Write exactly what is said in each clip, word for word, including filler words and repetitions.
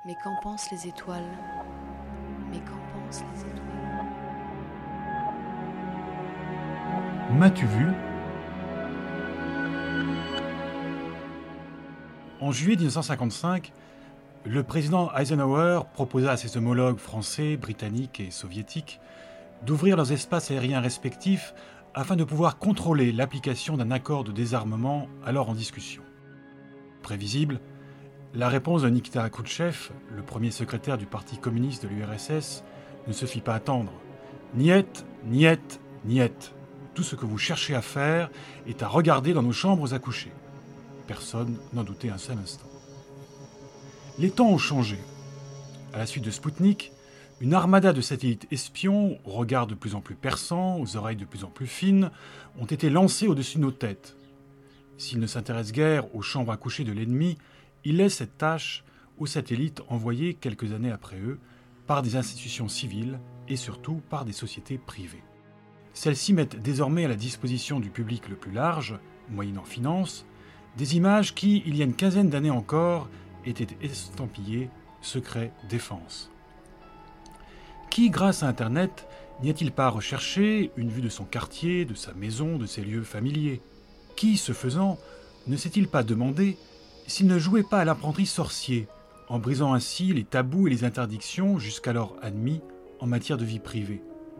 Mais qu'en pensent les étoiles? Mais qu'en pensent les étoiles? M'as-tu vu? En juillet dix-neuf cent cinquante-cinq, le président Eisenhower proposa à ses homologues français, britanniques et soviétiques d'ouvrir leurs espaces aériens respectifs afin de pouvoir contrôler l'application d'un accord de désarmement alors en discussion. Prévisible, la réponse de Nikita Khrouchtchev, le premier secrétaire du Parti communiste de l'U R S S, ne se fit pas attendre. Niet, niet, niet. Tout ce que vous cherchez à faire est à regarder dans nos chambres à coucher. Personne n'en doutait un seul instant. Les temps ont changé. À la suite de Spoutnik, une armada de satellites espions, aux regards de plus en plus perçants, aux oreilles de plus en plus fines, ont été lancés au-dessus de nos têtes. S'ils ne s'intéressent guère aux chambres à coucher de l'ennemi, ils laissent cette tâche aux satellites envoyés quelques années après eux par des institutions civiles et surtout par des sociétés privées. Celles-ci mettent désormais à la disposition du public le plus large, moyennant finance, des images qui, il y a une quinzaine d'années encore, étaient estampillées « Secret défense ». Qui, grâce à Internet, n'y a-t-il pas recherché une vue de son quartier, de sa maison, de ses lieux familiers? Qui, ce faisant, ne s'est-il pas demandé s'il ne jouait pas à l'apprenti sorcier, en brisant ainsi les tabous et les interdictions jusqu'alors admis en matière de vie privée?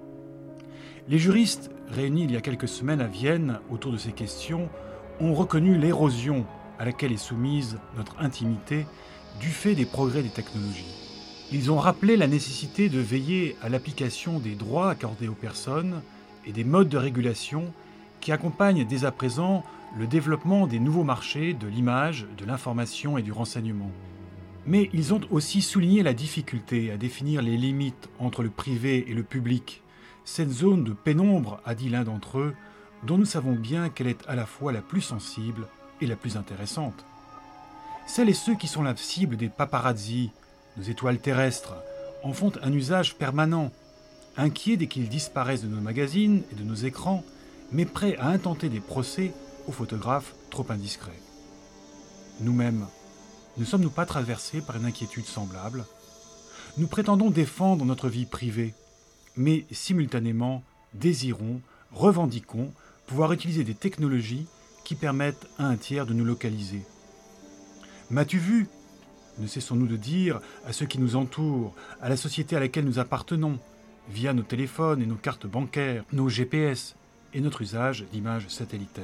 Les juristes, réunis il y a quelques semaines à Vienne autour de ces questions, ont reconnu l'érosion à laquelle est soumise notre intimité du fait des progrès des technologies. Ils ont rappelé la nécessité de veiller à l'application des droits accordés aux personnes et des modes de régulation qui accompagnent dès à présent le développement des nouveaux marchés de l'image, de l'information et du renseignement. Mais ils ont aussi souligné la difficulté à définir les limites entre le privé et le public, cette zone de pénombre, a dit l'un d'entre eux, dont nous savons bien qu'elle est à la fois la plus sensible et la plus intéressante. Celles et ceux qui sont la cible des paparazzis, nos étoiles terrestres, en font un usage permanent, inquiets dès qu'ils disparaissent de nos magazines et de nos écrans, mais prêts à intenter des procès aux photographes trop indiscrets. Nous-mêmes, ne sommes-nous pas traversés par une inquiétude semblable? Nous prétendons défendre notre vie privée, mais simultanément désirons, revendiquons pouvoir utiliser des technologies qui permettent à un tiers de nous localiser. M'as-tu vu? Ne cessons-nous de dire à ceux qui nous entourent, à la société à laquelle nous appartenons, via nos téléphones et nos cartes bancaires, nos G P S et notre usage d'images satellitaires.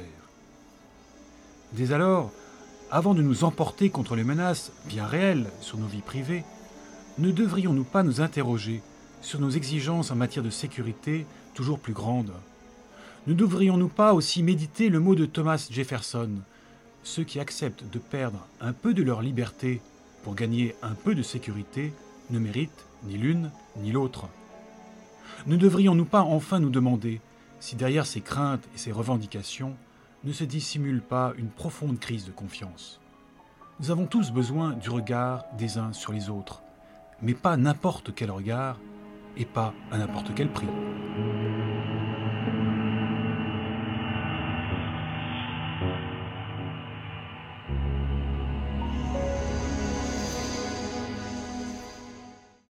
Dès alors, avant de nous emporter contre les menaces bien réelles sur nos vies privées, ne devrions-nous pas nous interroger sur nos exigences en matière de sécurité toujours plus grandes? Ne devrions-nous pas aussi méditer le mot de Thomas Jefferson: ceux qui acceptent de perdre un peu de leur liberté pour gagner un peu de sécurité ne méritent ni l'une ni l'autre. Ne devrions-nous pas enfin nous demander si derrière ces craintes et ces revendications ne se dissimule pas une profonde crise de confiance? Nous avons tous besoin du regard des uns sur les autres, mais pas n'importe quel regard et pas à n'importe quel prix.